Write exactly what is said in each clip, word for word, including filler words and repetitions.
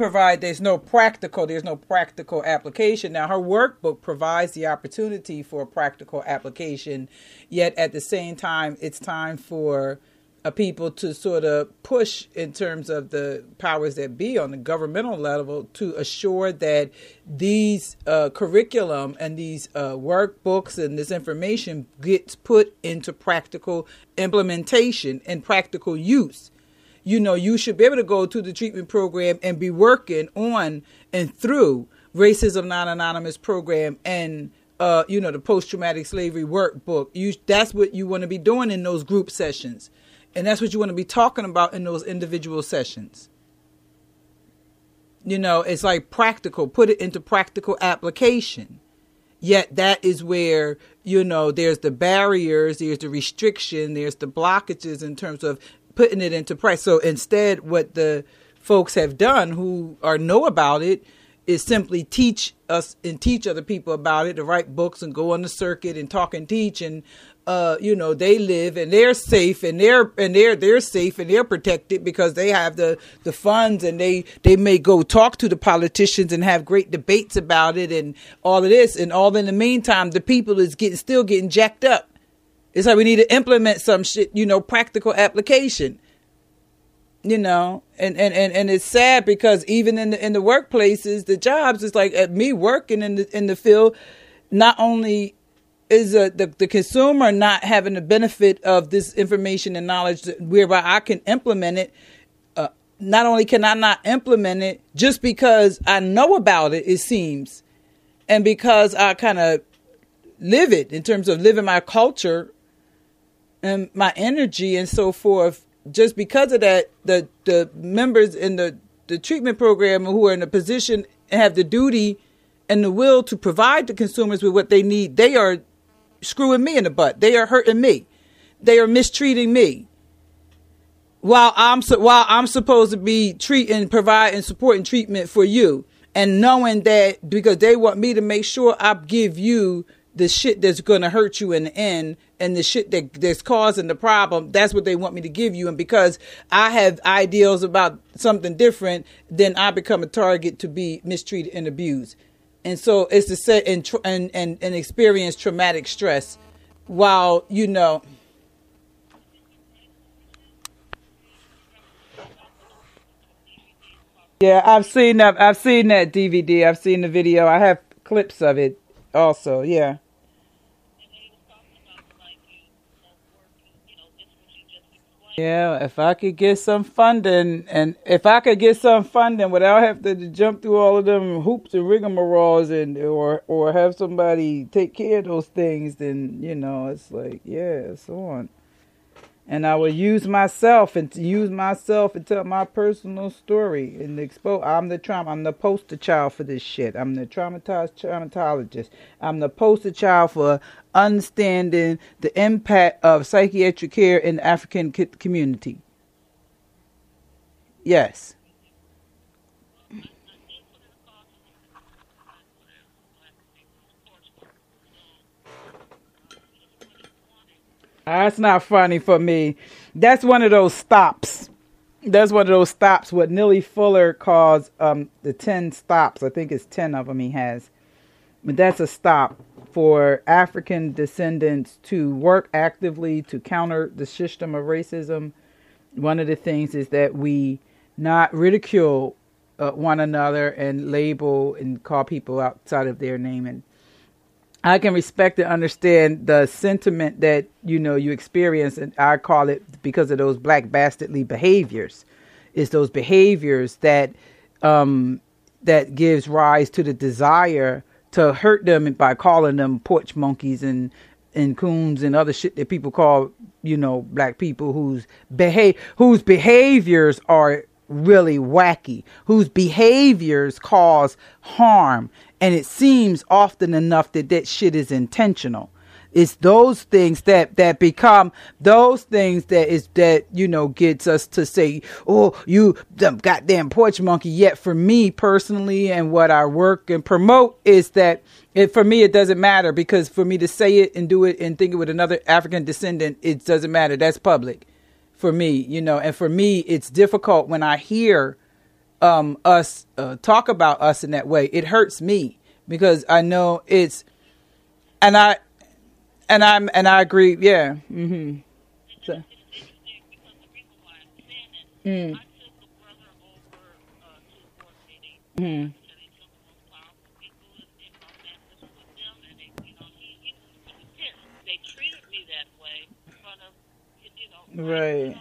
provide, there's no practical, there's no practical application. Now, her workbook provides the opportunity for a practical application, yet at the same time, it's time for uh, people to sort of push in terms of the powers that be on the governmental level to assure that these uh, curriculum and these uh, workbooks and this information gets put into practical implementation and practical use. You know, you should be able to go to the treatment program and be working on and through Racism Non-Anonymous program and, uh, you know, the post-traumatic slavery workbook. You, that's what you want to be doing in those group sessions. And that's what you want to be talking about in those individual sessions. You know, it's like practical, put it into practical application. Yet that is where, you know, there's the barriers, there's the restriction, there's the blockages in terms of putting it into practice. So instead, what the folks have done who are know about it is simply teach us and teach other people about it, to write books and go on the circuit and talk and teach. And, uh, you know, they live and they're safe and they're and they're they're safe and they're protected because they have the, the funds, and they, they may go talk to the politicians and have great debates about it and all of this. And all in the meantime, the people is getting still getting jacked up. It's like we need to implement some shit, you know, practical application, you know, and, and, and, and it's sad because even in the in the workplaces, the jobs, it's like at me working in the in the field, not only is uh, the, the consumer not having the benefit of this information and knowledge whereby I can implement it. Uh, not only can I not implement it just because I know about it, it seems, and because I kind of live it in terms of living my culture and my energy and so forth. Just because of that, the the members in the, the treatment program who are in a position and have the duty and the will to provide the consumers with what they need, they are screwing me in the butt. They are hurting me. They are mistreating me. While I'm while I'm supposed to be treating, providing, supporting treatment for you, and knowing that because they want me to make sure I give you the shit that's going to hurt you in the end, and the shit that that's causing the problem, that's what they want me to give you. And because I have ideals about something different, then I become a target to be mistreated and abused. And so it's to say and and and, and experience traumatic stress while, you know. Yeah, I've seen that. I've seen that D V D. I've seen the video. I have clips of it also. Yeah. Yeah, if I could get some funding, and if I could get some funding without having to jump through all of them hoops and rigmaroles, and or or have somebody take care of those things, then, you know, it's like, yeah, so on. And I will use myself and use myself and tell my personal story and expose. I'm the trauma. I'm the poster child for this shit. I'm the traumatized traumatologist. I'm the poster child for understanding the impact of psychiatric care in the African community. Yes. That's not funny for me. That's one of those stops. That's one of those stops. What Neely Fuller calls um, the ten stops. I think it's ten of them he has. But that's a stop for African descendants to work actively to counter the system of racism. One of the things is that we not ridicule uh, one another and label and call people outside of their name. And I can respect and understand the sentiment that, you know, you experience, and I call it because of those black bastardly behaviors. It's those behaviors that um, that gives rise to the desire to hurt them by calling them porch monkeys and and coons and other shit that people call, you know, black people whose behave whose behaviors are really wacky, whose behaviors cause harm. And it seems often enough that that shit is intentional. It's those things that, that become those things that is that, you know, gets us to say, oh, you the goddamn porch monkey. Yet for me personally, and what I work and promote is that it, for me, it doesn't matter, because for me to say it and do it and think it with another African descendant, it doesn't matter. That's public for me, you know, and for me, it's difficult when I hear um, us uh, talk about us in that way. It hurts me because I know it's, and I, and I'm, and I agree. Yeah. Mm-hmm. So, mm, mm, right.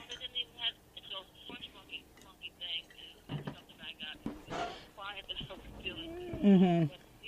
Mm-hmm.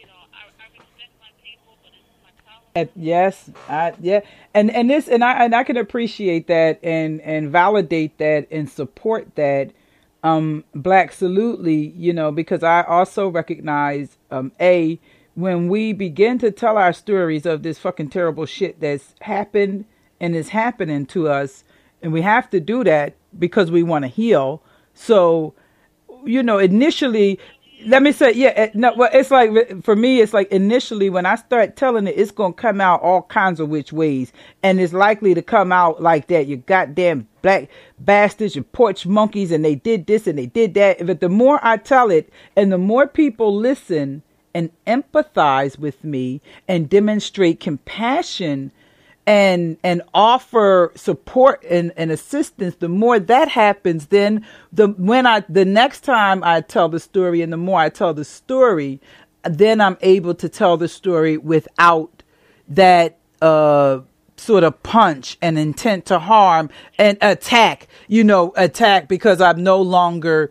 And yes, I yeah, and and this and I and I can appreciate that and and validate that and support that, um, black absolutely, you know, because I also recognize, um, a when we begin to tell our stories of this fucking terrible shit that's happened and is happening to us, and we have to do that because we want to heal. So you know, initially, let me say, yeah, eh, no, well, it's like for me, it's like initially when I start telling it, it's gonna come out all kinds of which ways, and it's likely to come out like that. You goddamn black bastards, you porch monkeys, and they did this and they did that. But the more I tell it, and the more people listen and empathize with me and demonstrate compassion and and offer support and, and assistance, the more that happens, then the when I the next time I tell the story and the more I tell the story, then I'm able to tell the story without that uh sort of punch and intent to harm and attack, you know, attack because I'm no longer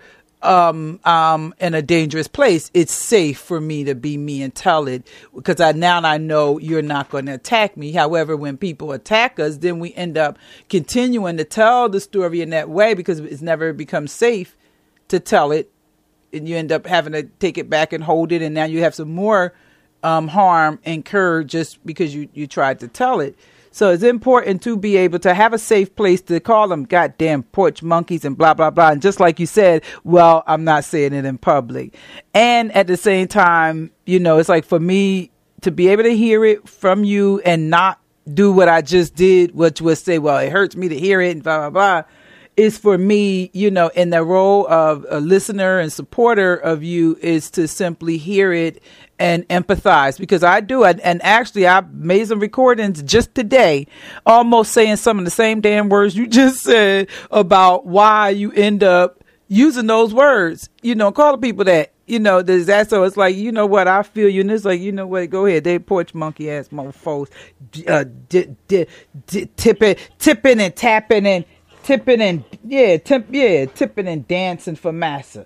um um in a dangerous place. It's safe for me to be me and tell it because I now I know you're not going to attack me. However, when people attack us, then we end up continuing to tell the story in that way because it's never become safe to tell it, and you end up having to take it back and hold it, and now you have some more um harm incurred just because you you tried to tell it. So it's important to be able to have a safe place to call them goddamn porch monkeys and blah, blah, blah. And just like you said, well, I'm not saying it in public. And at the same time, you know, it's like for me to be able to hear it from you and not do what I just did, which was say, well, it hurts me to hear it and blah, blah, blah, is for me, you know, in the role of a listener and supporter of you is to simply hear it and empathize because I do it. And actually I made some recordings just today, almost saying some of the same damn words you just said about why you end up using those words, you know, call the people that, you know, there's that. So it's like, you know what, I feel you. And it's like, you know what, go ahead. They porch monkey ass mofos, uh, di- di- di- tipping, tipping and tapping and tipping and yeah, tip, yeah, tipping and dancing for massa.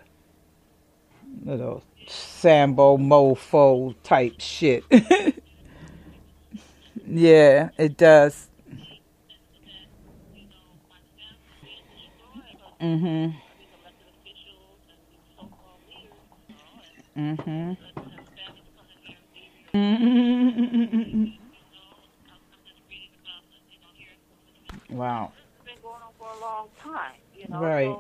Little Sambo mofo type shit. Yeah, it does. Mhm. Mhm. Mhm. Wow. Right.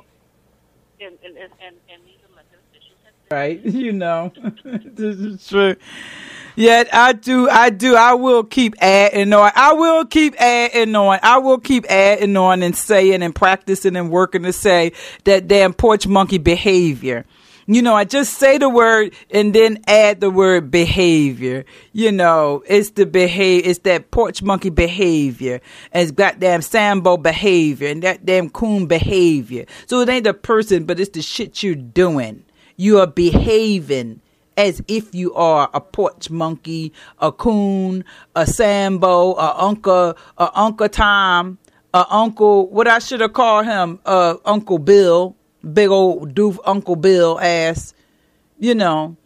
Right, you know, this is true. Yet I do, I do, I will keep adding on. I will keep adding on. I will keep adding on and saying and practicing and working to say that damn porch monkey behavior. You know, I just say the word and then add the word behavior. You know, it's the behavior, it's that porch monkey behavior. And it's goddamn Sambo behavior and that damn coon behavior. So it ain't the person, but it's the shit you're doing. You are behaving as if you are a porch monkey, a coon, a Sambo, a Uncle, a Uncle Tom, a Uncle, what I should have called him, uh, Uncle Bill, big old doof Uncle Bill ass, you know.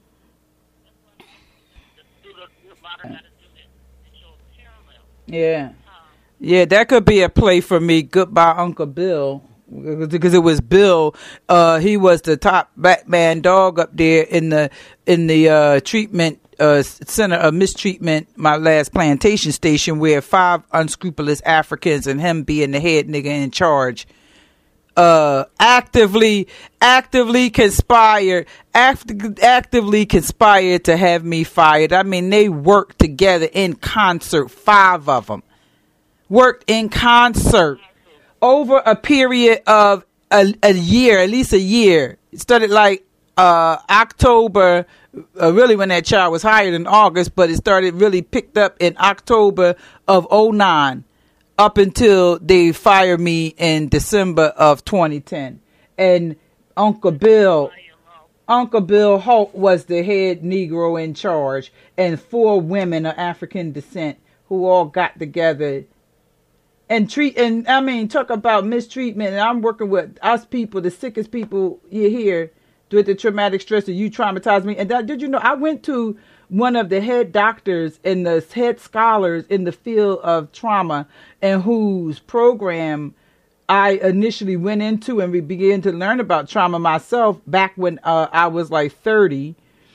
Yeah. Yeah, that could be a play for me. Goodbye, Uncle Bill. Because it was Bill, uh, he was the top Batman dog up there in the in the uh, treatment uh, center of mistreatment, my last plantation station, where five unscrupulous Africans and him being the head nigga in charge, uh, actively actively conspired, act- actively conspired to have me fired. I mean, they worked together in concert, five of them worked in concert. Over a period of a, a year, at least a year. It started like uh, October, uh, really when that child was hired in August, but it started really picked up in October of oh nine up until they fired me in December of twenty ten. And Uncle Bill, Uncle Bill Holt was the head Negro in charge, and four women of African descent who all got together and treat, and I mean, talk about mistreatment. And I'm working with us people, the sickest people you hear with the traumatic stress, and you traumatized me. And that, did you know, I went to one of the head doctors and the head scholars in the field of trauma, and whose program I initially went into, and we began to learn about trauma myself back when uh, I was like thirty.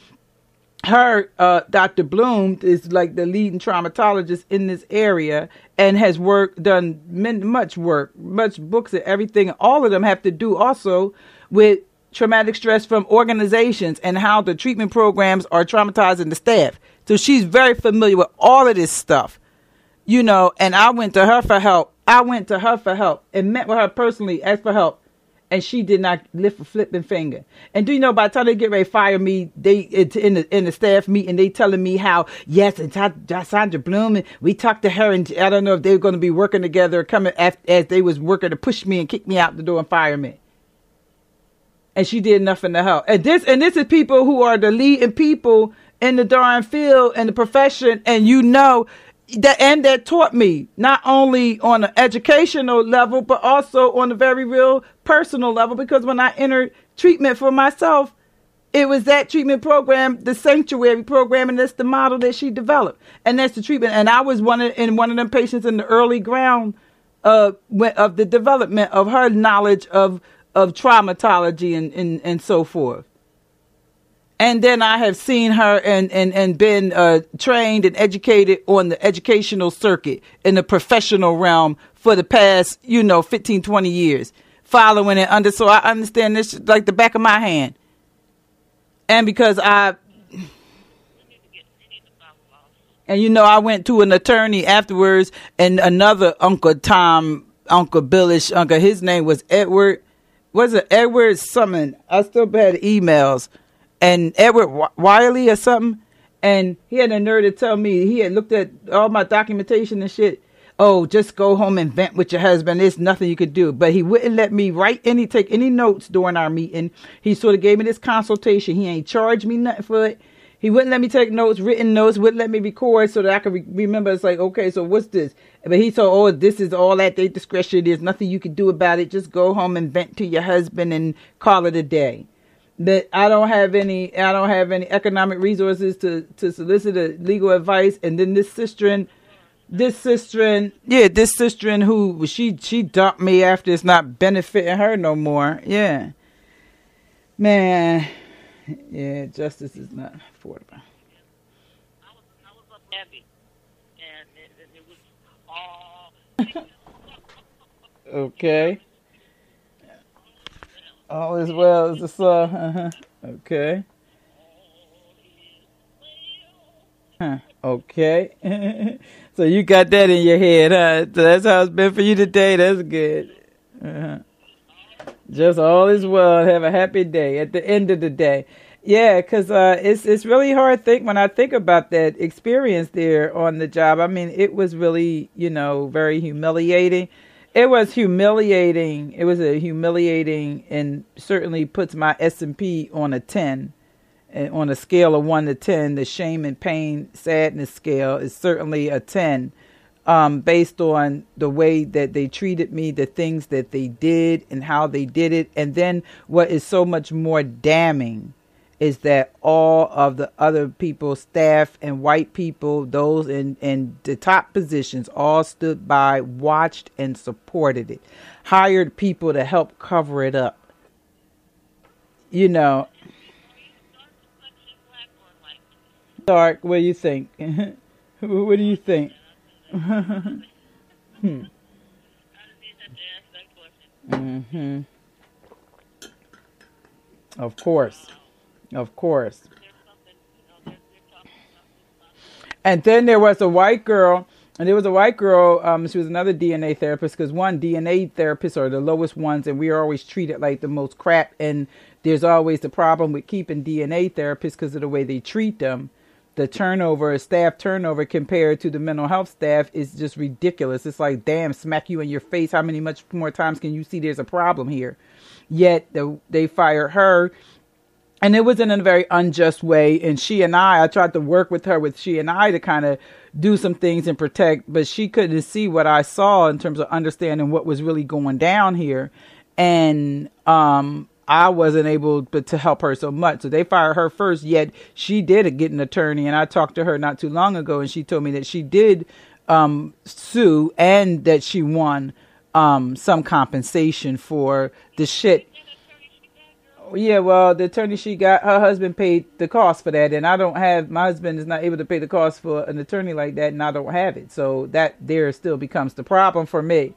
Her, uh, Doctor Bloom, is like the leading traumatologist in this area and has worked, done much work, much books and everything. All of them have to do also with traumatic stress from organizations and how the treatment programs are traumatizing the staff. So she's very familiar with all of this stuff, you know, and I went to her for help. I went to her for help and met with her personally, asked for help. And she did not lift a flipping finger. And do you know, by the time they get ready to fire me, they in the in the staff meeting, they telling me how, yes, and Sandra Bloom, and we talked to her, and I don't know if they were going to be working together, coming after, as they was working to push me and kick me out the door and fire me. And she did nothing to help. And this and this is people who are the leading people in the darn field and the profession, and you know that, and that taught me not only on an educational level, but also on a very real personal level. Because when I entered treatment for myself, it was that treatment program, the sanctuary program, and that's the model that she developed, and that's the treatment. And I was one of in one of them patients in the early ground uh, of the development of her knowledge of of traumatology and and, and so forth. And then I have seen her and, and, and been uh, trained and educated on the educational circuit in the professional realm for the past, you know, fifteen, twenty years, following it under. So I understand this like the back of my hand. And because I, and you know, I went to an attorney afterwards, and another Uncle Tom, Uncle Billish, Uncle, his name was Edward, was it Edward something? I still had emails. And Edward Wiley or something, and he had a nerve to tell me, he had looked at all my documentation and shit. Oh, just go home and vent with your husband. There's nothing you could do. But he wouldn't let me write any, take any notes during our meeting. He sort of gave me this consultation. He ain't charged me nothing for it. He wouldn't let me take notes, written notes, wouldn't let me record so that I could re- remember. It's like, okay, so what's this? But he told, oh, this is all at their discretion. There's nothing you can do about it. Just go home and vent to your husband and call it a day. That I don't have any, I don't have any economic resources to, to solicit a legal advice. And then this sister, this sister, yeah, this sister who she, she dumped me after it's not benefiting her no more. Yeah, man. Yeah, justice is not affordable. I was, I was up heavy, and it, it was all. Okay. All is well as the sun. Uh-huh. Okay. Huh. Okay. So you got that in your head, huh? So that's how it's been for you today. That's good. Uh-huh. Just all is well. Have a happy day at the end of the day. Yeah, because uh, it's it's really hard. Think when I think about that experience there on the job. I mean, it was really, you know, very humiliating. It was humiliating. It was a humiliating, and certainly puts my S and P on a ten, and on a scale of one to ten. The shame and pain, sadness scale is certainly a ten, um, based on the way that they treated me, the things that they did, and how they did it. And then what is so much more damning is that all of the other people, staff and white people, those in, in the top positions, all stood by, watched, and supported it. Hired people to help cover it up. You know. Dark, what do you think? What do you think? hmm. Mm-hmm. Of course. Of course. And then there was a white girl, and there was a white girl, um, she was another D N A therapist, because one, D N A therapists are the lowest ones, and we are always treated like the most crap, and There's always the problem with keeping D N A therapists because of the way they treat them. The turnover, staff turnover compared to the mental health staff is just ridiculous. It's like, damn, smack you in your face. How many much more times can you see there's a problem here? Yet the, they fired her. And it was in a very unjust way. And she and I, I tried to work with her with she and I to kind of do some things and protect, but she couldn't see what I saw in terms of understanding what was really going down here. And um, I wasn't able but to help her so much. So they fired her first, yet she did get an attorney. And I talked to her not too long ago, and she told me that she did um, sue and that she won um, some compensation for the shit. Yeah, well, the attorney she got, her husband paid the cost for that, and I don't have, my husband is not able to pay the cost for an attorney like that, and I don't have it. So that there still becomes the problem for me.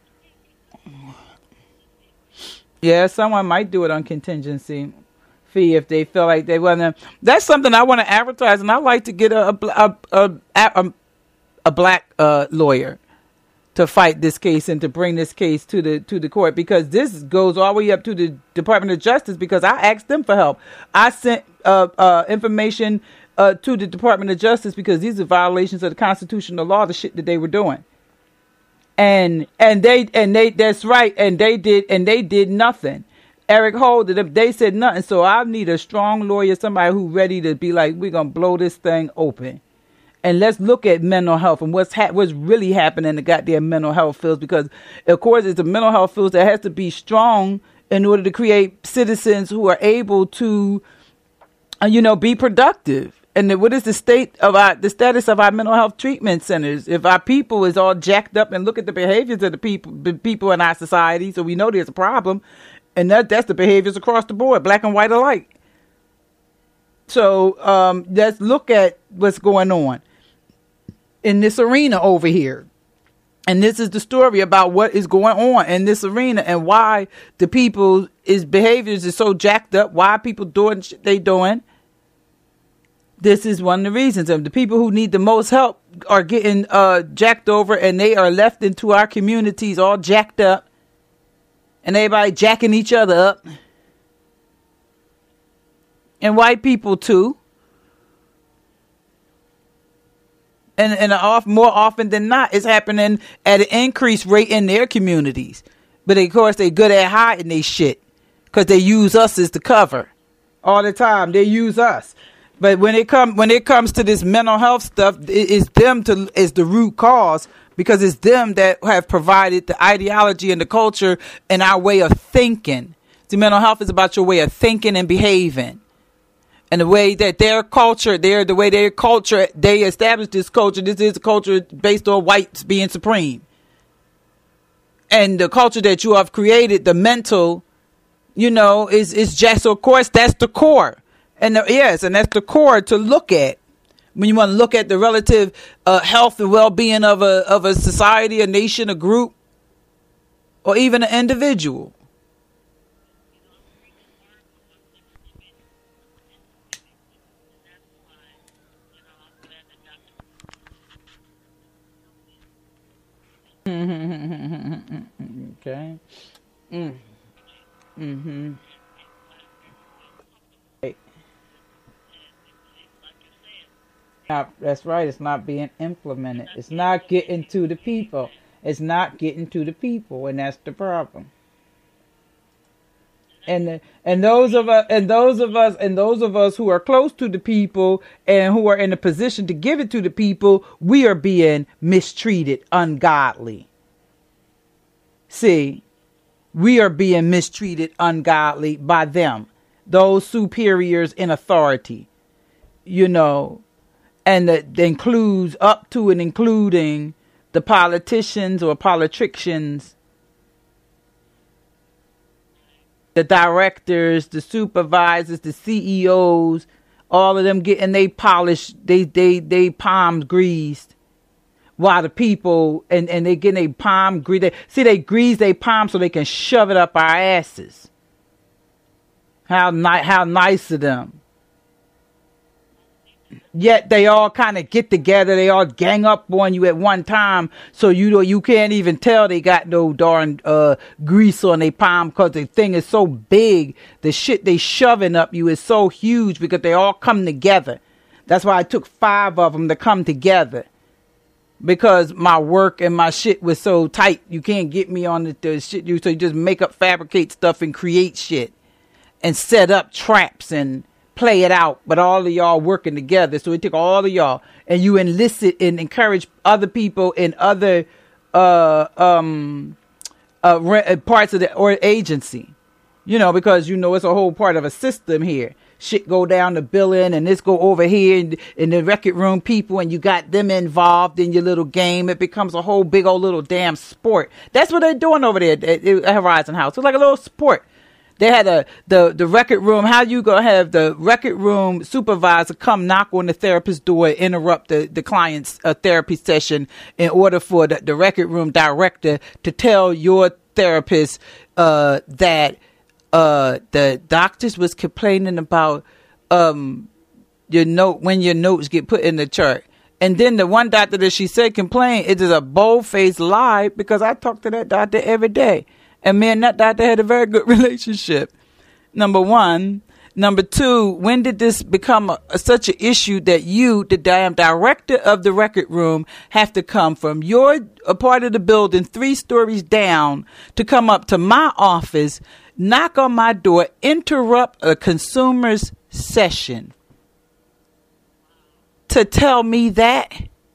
Yeah, someone might do it on contingency fee if they feel like they want to. That's something I want to advertise, and I like to get a a a a, a black uh, lawyer to fight this case and to bring this case to the to the court, because this goes all the way up to the Department of Justice, because I asked them for help. I sent uh, uh, information uh, to the Department of Justice because these are violations of the constitutional law, the shit that they were doing. And and they and they that's right, and they did and they did nothing. Eric Holder, they said nothing. So I need a strong lawyer, somebody who's ready to be like, we're gonna blow this thing open. And let's look at mental health and what's ha- what's really happening in the goddamn mental health fields, because, of course, it's the mental health fields that has to be strong in order to create citizens who are able to, uh, you know, be productive. And the, what is the state of our, the status of our mental health treatment centers? If our people is all jacked up, and look at the behaviors of the people, the people in our society, so we know there's a problem, and that that's the behaviors across the board, black and white alike. So um, let's look at what's going on in this arena over here. And this is the story about what is going on in this arena and why the people is behaviors is so jacked up, why people doing shit they doing. This is one of the reasons. And the people who need the most help are getting uh, jacked over, and they are left into our communities all jacked up, and everybody jacking each other up. And white people too. And and off, more often than not, it's happening at an increased rate in their communities. But of course, they good at hiding they shit because they use us as the cover all the time. They use us. But when it come when it comes to this mental health stuff, it, it's them to is the root cause, because it's them that have provided the ideology and the culture and our way of thinking. See, mental health is about your way of thinking and behaving. And the way that their culture, their the way their culture, they established this culture. This is a culture based on whites being supreme. And the culture that you have created, the mental, you know, is is just, of course, that's the core. And the, yes, and that's the core to look at when you want to look at the relative uh, health and well-being of a of a society, a nation, a group, or even an individual. Okay. Mm. Mm-hmm. Right. Now, that's right. It's not being implemented. It's not getting to the people. It's not getting to the people, and that's the problem. And the, and those of us and those of us and those of us who are close to the people and who are in a position to give it to the people, we are being mistreated ungodly. See, we are being mistreated ungodly by them, those superiors in authority, you know, and that includes up to and including the politicians or politicians, the directors, the supervisors, the C E Os, all of them getting they polished, they they they palms greased, while the people and, and they getting they palm greased. They, see, they grease their palms so they can shove it up our asses. How ni- how nice of them. Yet they all kind of get together. They all gang up on you at one time. So you know, you can't even tell they got no darn uh, grease on their palm because the thing is so big. The shit they shoving up you is so huge because they all come together. That's why I took five of them to come together. Because my work and my shit was so tight. You can't get me on the, the shit. You So you just make up, fabricate stuff and create shit. And set up traps and play it out, but all of y'all working together. So it took all of y'all, and you enlisted and encourage other people in other uh, um, uh, re- parts of the or agency, you know, because you know it's a whole part of a system here. Shit go down the billing, and this go over here in, in the record room people, and you got them involved in your little game. It becomes a whole big old little damn sport. That's what they're doing over there at, at Horizon House. It's like a little sport. They had a the, the record room. How you gonna have the record room supervisor come knock on the therapist's door, interrupt the, the client's uh, therapy session in order for the, the record room director to tell your therapist uh, that uh, the doctors was complaining about um, your note when your notes get put in the chart. And then the one doctor that she said complained, it is a bold-faced lie because I talk to that doctor every day. And me and that doctor had a very good relationship. Number one. Number two, when did this become a, a, such an issue that you, the damn director of the record room, have to come from your a part of the building three stories down to come up to my office, knock on my door, interrupt a consumer's session to tell me that?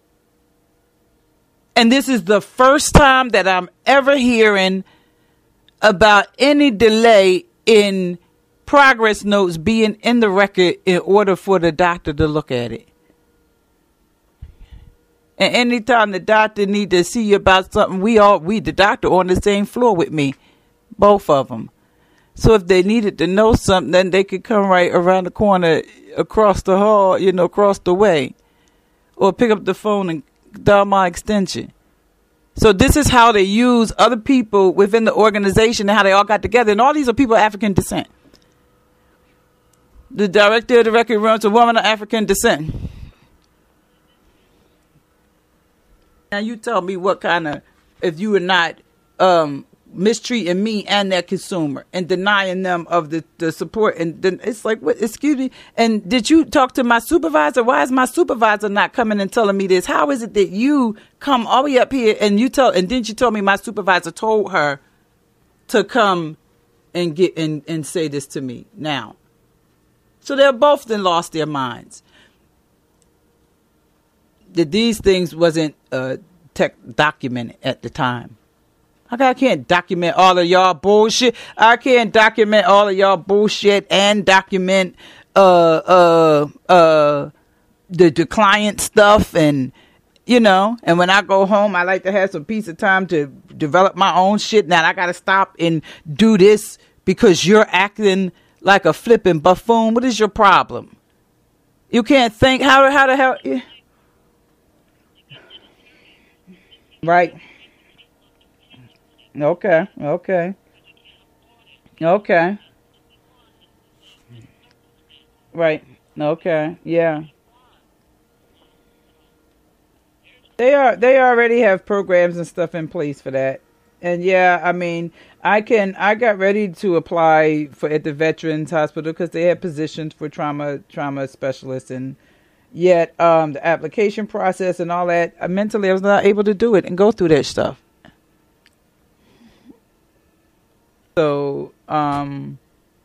And this is the first time that I'm ever hearing about any delay in progress notes being in the record in order for the doctor to look at it. And anytime the doctor need to see you about something, we all, we, the doctor on the same floor with me, both of them. So if they needed to know something, then they could come right around the corner, across the hall, you know, across the way, or pick up the phone and dial my extension. So this is how they use other people within the organization and how they all got together. And all these are people of African descent. The director of the record room is a woman of African descent. Now you tell me what kind of, if you were not um, mistreating me and that consumer and denying them of the, the support. And then it's like, what, excuse me. And did you talk to my supervisor? Why is my supervisor not coming and telling me this? How is it that you come all the way up here and you tell, and then you told me my supervisor told her to come and get and, and say this to me now. So they're both then lost their minds. That these things wasn't uh, tech documented at the time. I can't document all of y'all bullshit. I can't document all of y'all bullshit and document uh uh uh the, the client stuff, and you know, and when I go home I like to have some piece of time to develop my own shit. Now I gotta stop and do this because you're acting like a flipping buffoon. What is your problem? You can't think how how the hell yeah. Right. Okay, okay, okay, right, okay, yeah. They are. They already have programs and stuff in place for that, and yeah, I mean, I can. I got ready to apply for at the Veterans Hospital because they had positions for trauma trauma specialists, and yet um, the application process and all that, uh, mentally, I was not able to do it and go through that stuff. So, um,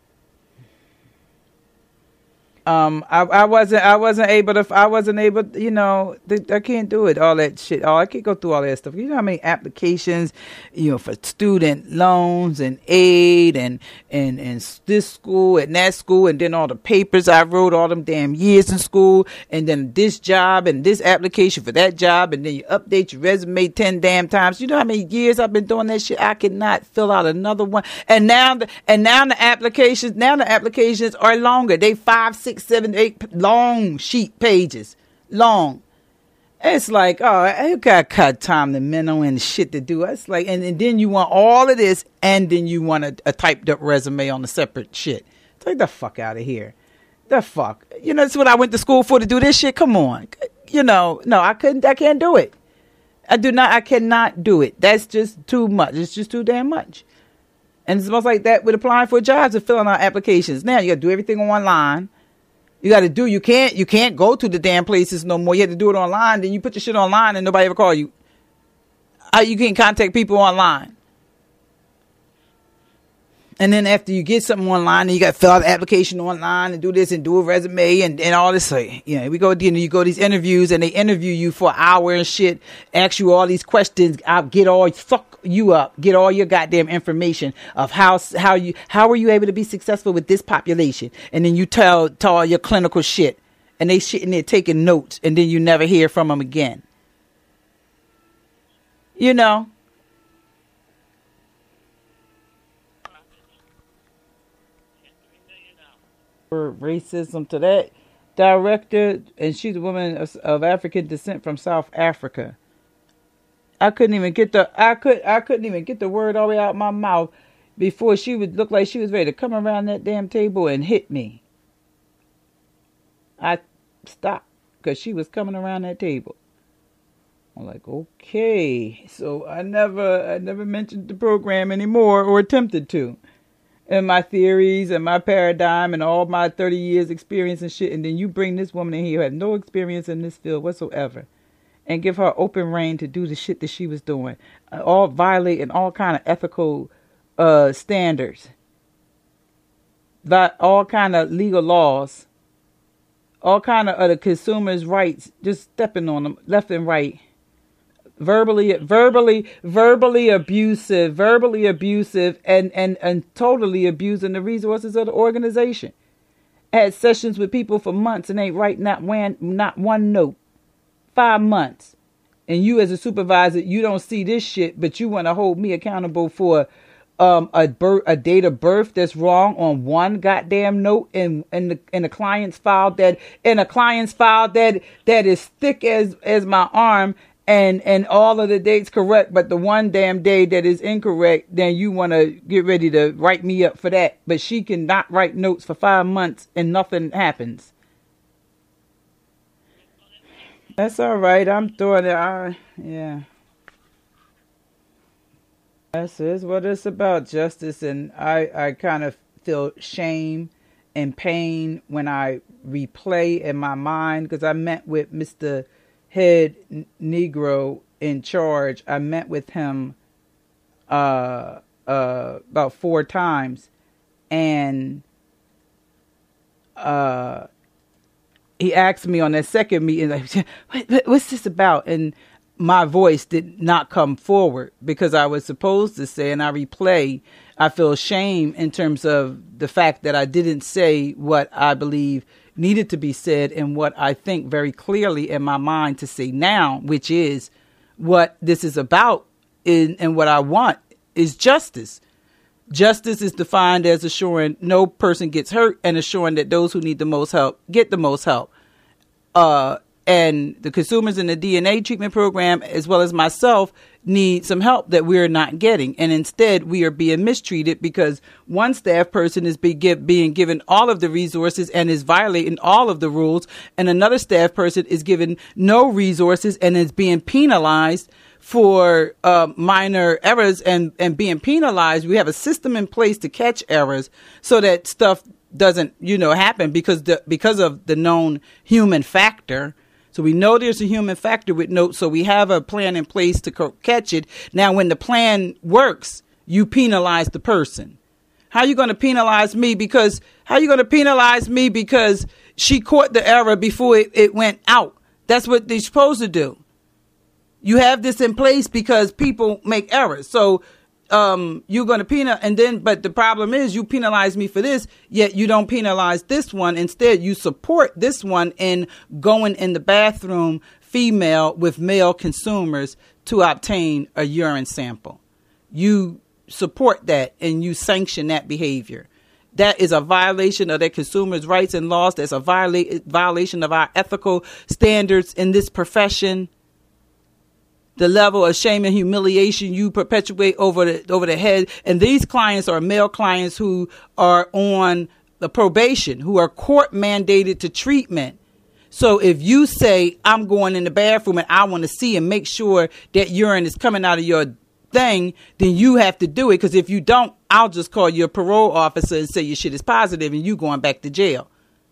um, I, I wasn't, I wasn't able to, I wasn't able, you know, th- I can't do it, all that shit. Oh, I can't go through all that stuff. You know how many applications, you know, for student loans and aid and, and, and this school and that school. And then all the papers I wrote all them damn years in school. And then this job and this application for that job. And then you update your resume ten damn times. You know how many years I've been doing that shit? I cannot fill out another one. And now, the, and now the applications, now the applications are longer. They five, six, seven, eight long sheet pages long. It's like, oh, I got cut time to mental and shit to do. It's like, and, and then you want all of this, and then you want a, a typed up resume on a separate shit. Take the fuck out of here. The fuck? You know, that's what I went to school for, to do this shit? Come on. You know, no, I couldn't, I can't do it. I do not, I cannot do it. That's just too much. It's just too damn much. And it's almost like that with applying for jobs and filling out applications. Now you got to do everything online. You got to do, you can't, you can't go to the damn places no more. You have to do it online. Then you put your shit online and nobody ever call you. How you can contact people online. And then after you get something online, then you got to fill out the application online and do this and do a resume and, and all this. So, you know, we go, you know, you go to these interviews and they interview you for an hour and shit, ask you all these questions. I'll get all, fuck you up, get all your goddamn information of how, how you, how were you able to be successful with this population? And then you tell, tell all your clinical shit and they sitting there taking notes and then you never hear from them again. You know? For racism to that director, and she's a woman of, of African descent from South Africa. I couldn't even get the I could I couldn't even get the word all the way out of my mouth before she would look like she was ready to come around that damn table and hit me. I stopped because she was coming around that table. I'm like, okay, so I never I never mentioned the program anymore or attempted to. And my theories and my paradigm and all my thirty years experience and shit. And then you bring this woman in here who had no experience in this field whatsoever and give her open reign to do the shit that she was doing, uh, all violating all kind of ethical uh, standards, that all kind of legal laws, all kind of other consumers' rights, just stepping on them left and right. Verbally, verbally, verbally abusive, verbally abusive, and, and, and totally abusing the resources of the organization. Had sessions with people for months and ain't write not one, not one note. Five months. And you as a supervisor, you don't see this shit, but you want to hold me accountable for um, a birth, a date of birth that's wrong on one goddamn note, and and the and the client's file that and a client's file that that is thick as as my arm. And and all of the dates correct, but the one damn day that is incorrect, then you want to get ready to write me up for that. But she cannot write notes for five months and nothing happens. That's all right. I'm doing it. I, yeah. That's is what it's about, justice. And I, I kind of feel shame and pain when I replay in my mind, because I met with Mister Head Negro in charge. I met with him uh, uh, about four times, and uh, he asked me on that second meeting, like, what, what's this about? And my voice did not come forward because I was supposed to say, and I replay, I feel shame in terms of the fact that I didn't say what I believe needed to be said and what I think very clearly in my mind to say now, which is what this is about in, and what I want is justice. Justice is defined as assuring no person gets hurt and assuring that those who need the most help get the most help. Uh, and the consumers in the D N A treatment program, as well as myself, need some help that we're not getting. And instead, we are being mistreated because one staff person is be give, being given all of the resources and is violating all of the rules. And another staff person is given no resources and is being penalized for uh, minor errors and, and being penalized. We have a system in place to catch errors so that stuff doesn't, you know, happen because the, because of the known human factor. So we know there's a human factor with notes, so we have a plan in place to co- catch it. Now, when the plan works, you penalize the person. How are you going to penalize me? Because how are you going to penalize me because she caught the error before it, it went out? That's what they're supposed to do. You have this in place because people make errors. So um, you're going to penalize, and then, but the problem is you penalize me for this, yet you don't penalize this one. Instead, you support this one in going in the bathroom, female with male consumers, to obtain a urine sample. You support that and you sanction that behavior. That is a violation of their consumers' rights and laws. That's a viola- violation of our ethical standards in this profession. The level of shame and humiliation you perpetuate over the over the head. And these clients are male clients who are on the probation, who are court mandated to treatment. So if you say, I'm going in the bathroom and I want to see and make sure that urine is coming out of your thing, then you have to do it. Because if you don't, I'll just call your parole officer and say your shit is positive and you going back to jail.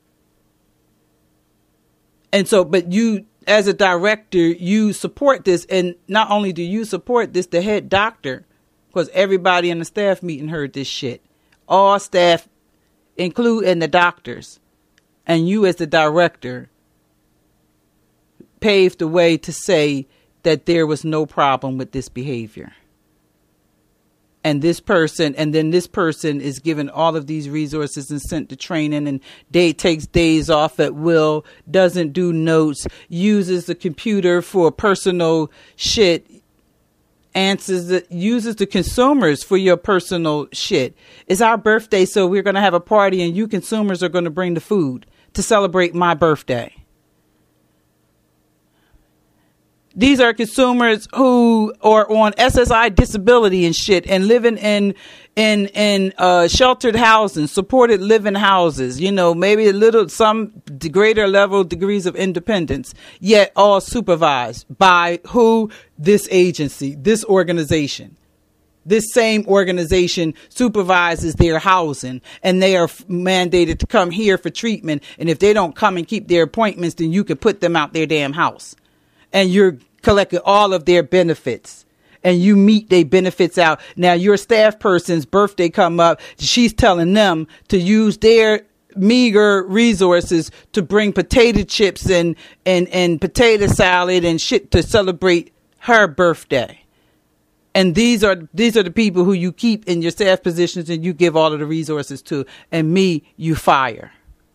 And so, but you, as a director, you support this. And not only do you support this, the head doctor, because everybody in the staff meeting heard this shit. All staff, including the doctors, and you as the director, paved the way to say that there was no problem with this behavior. And this person, and then this person is given all of these resources and sent to training, and day takes days off at will, doesn't do notes, uses the computer for personal shit, answers the, uses the consumers for your personal shit. It's our birthday, so we're going to have a party and you consumers are going to bring the food to celebrate my birthday. These are consumers who are on S S I disability and shit and living in in in uh, sheltered housing, supported living houses, you know, maybe a little, some greater level degrees of independence, yet all supervised by who? This agency, this organization. This same organization supervises their housing, and they are f- mandated to come here for treatment. And if they don't come and keep their appointments, then you can put them out their damn house. And you're collecting all of their benefits, and you meet their benefits out. Now your staff person's birthday come up. She's telling them to use their meager resources to bring potato chips and, and, and potato salad and shit to celebrate her birthday. And these are, these are the people who you keep in your staff positions and you give all of the resources to, and me, you fire.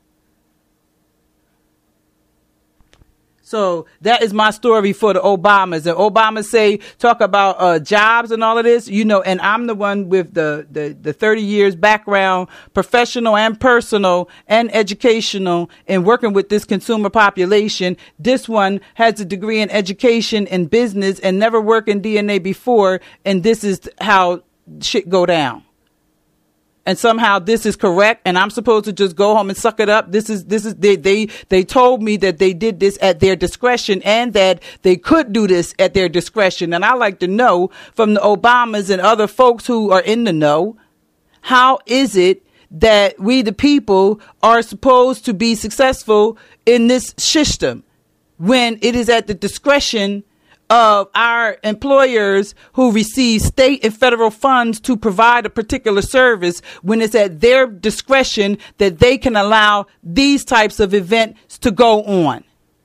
So that is my story for the Obamas. And Obama say, talk about uh, jobs and all of this, you know, and I'm the one with the, the, the thirty years background, professional and personal and educational, in working with this consumer population. This one has a degree in education and business and never worked in D N A before. And this is how shit go down. And somehow this is correct, and I'm supposed to just go home and suck it up. This is, this is, they, they, they told me that they did this at their discretion and that they could do this at their discretion. And I like to know from the Obamas and other folks who are in the know, how is it that we, the people, are supposed to be successful in this system when it is at the discretion of our employers who receive state and federal funds to provide a particular service, when it's at their discretion that they can allow these types of events to go on.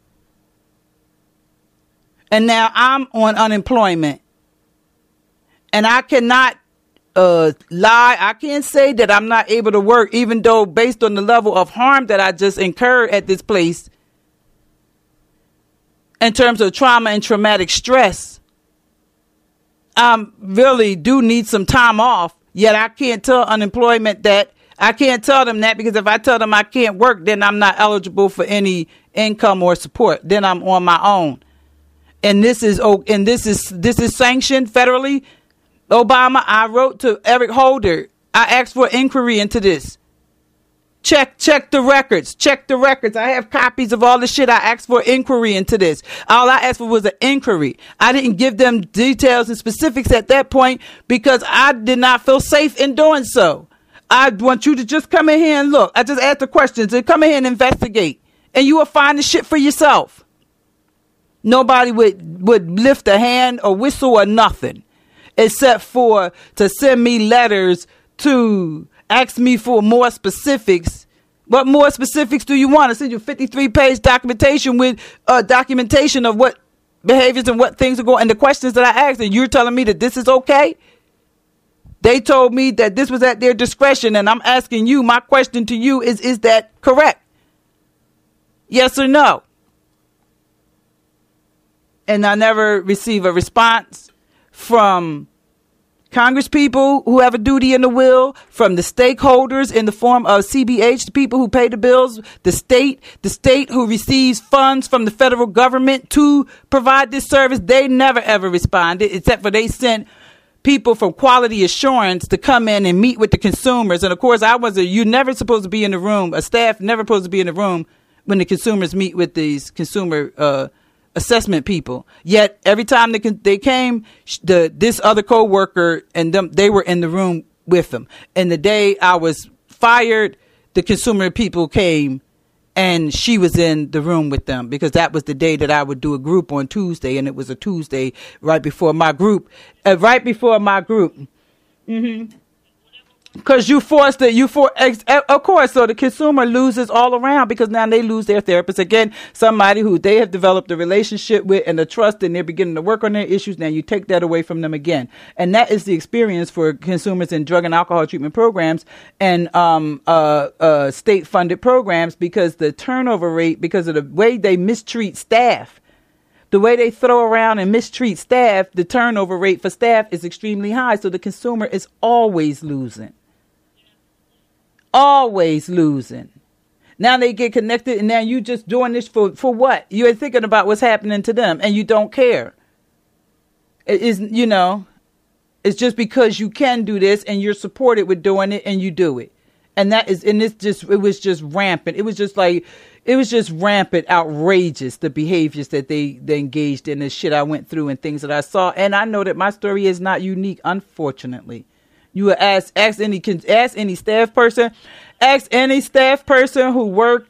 And now I'm on unemployment, and I cannot uh, lie. I can't say that I'm not able to work, even though based on the level of harm that I just incurred at this place, in terms of trauma and traumatic stress, I really do need some time off. Yet I can't tell unemployment that. I can't tell them that, because if I tell them I can't work, then I'm not eligible for any income or support. Then I'm on my own. And this is and this is this is sanctioned federally. Obama, I wrote to Eric Holder. I asked for inquiry into this. Check, check the records, check the records. I have copies of all the shit. I asked for inquiry into this. All I asked for was an inquiry. I didn't give them details and specifics at that point because I did not feel safe in doing so. I want you to just come in here and look. I just asked the questions and come in here and investigate, and you will find the shit for yourself. Nobody would, would lift a hand or whistle or nothing, except for to send me letters to ask me for more specifics. What more specifics do you want? I send you a fifty-three page documentation with uh, documentation of what behaviors and what things are going, and the questions that I asked, and you're telling me that this is okay? They told me that this was at their discretion, and I'm asking you, my question to you is, is that correct? Yes or no? And I never receive a response from Congress people who have a duty in the will, from the stakeholders in the form of C B H, the people who pay the bills, the state, the state who receives funds from the federal government to provide this service. They never ever responded, except for they sent people from quality assurance to come in and meet with the consumers. And of course, I was a, you're never supposed to be in the room. A staff never supposed to be in the room when the consumers meet with these consumer uh, assessment people. Yet every time they they came, the this other coworker and them they were in the room with them. And the day I was fired, the consumer people came. And she was in the room with them because that was the day that I would do a group on Tuesday. And it was a Tuesday right before my group, uh, right before my group. Mm-hmm. Because you forced it, you for, of course, so the consumer loses all around because now they lose their therapist. Again, somebody who they have developed a relationship with and a trust and they're beginning to work on their issues. Now you take that away from them again. And that is the experience for consumers in drug and alcohol treatment programs and um, uh, uh, state funded programs because the turnover rate, because of the way they mistreat staff, the way they throw around and mistreat staff, the turnover rate for staff is extremely high. So the consumer is always losing. Always losing. Now they get connected and now you just doing this for, for what? You're thinking about what's happening to them and you don't care. It is, you know, it's just because you can do this and you're supported with doing it and you do it. And that is, and it's just, it was just rampant. It was just like, it was just rampant, outrageous, the behaviors that they, they engaged in, the shit I went through and things that I saw. And I know that my story is not unique, unfortunately. You would ask, ask any, ask any staff person, ask any staff person who worked,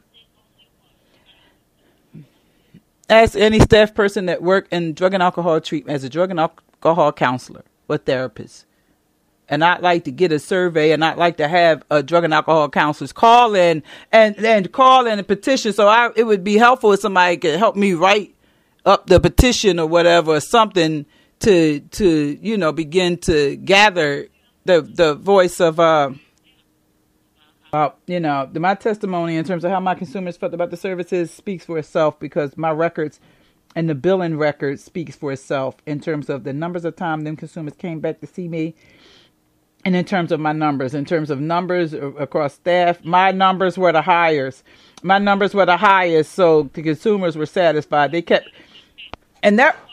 ask any staff person that worked in drug and alcohol treatment as a drug and alcohol counselor or therapist. And I'd like to get a survey and I'd like to have a drug and alcohol counselors call in and, and call in a petition. So I, it would be helpful if somebody could help me write up the petition or whatever, or something to, to, you know, begin to gather the the voice of, uh, uh, you know, the, my testimony in terms of how my consumers felt about the services speaks for itself because my records and the billing record speaks for itself in terms of the numbers of time them consumers came back to see me. And in terms of my numbers, in terms of numbers across staff, my numbers were the highest. My numbers were the highest, so the consumers were satisfied. They kept, and that